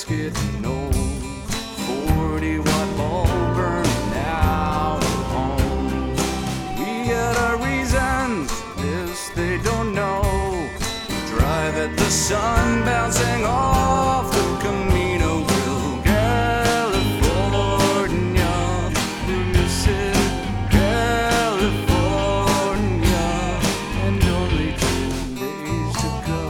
it's getting old. 40-watt bulb burning out at home. We got our reasons, this they don't know. We drive at the sun bouncing off the Camino. Will California, this is California, and only 2 days to go.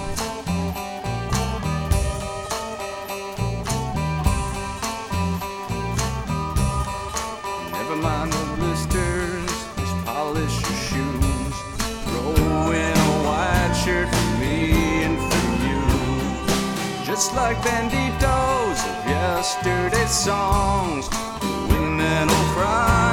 Never mind the blisters, just polish your shoes. Throw in a white shirt for me and for you. Just like banditos of yesterday's songs, the women will cry